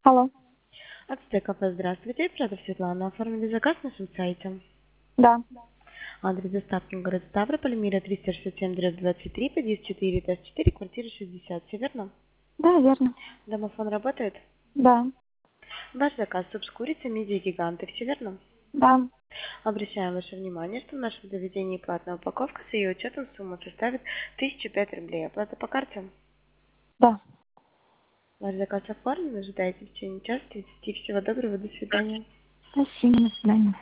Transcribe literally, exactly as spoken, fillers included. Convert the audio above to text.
Алло. Ацтекафе, здравствуйте. Пратов Светлана. Оформили заказ на нашем сайте. Да, Адрес доставки город Ставрополь, Мира триста шестьдесят семь, двадцать три, подъезд четыре, этаж четыре, квартира шестьдесят. Все верно? да, верно. Домофон работает? Да, Ваш заказ суп с курицей, мидии гиганты. Все верно? да. Обращаем ваше внимание, что в нашем заведении платная упаковка с ее учетом сумма составит тысяча пять рублей. Оплата по карте. Да. Ваш заказ оформлен. Ожидайте в течение часа тридцати. Всего доброго. До свидания. Спасибо, до свидания.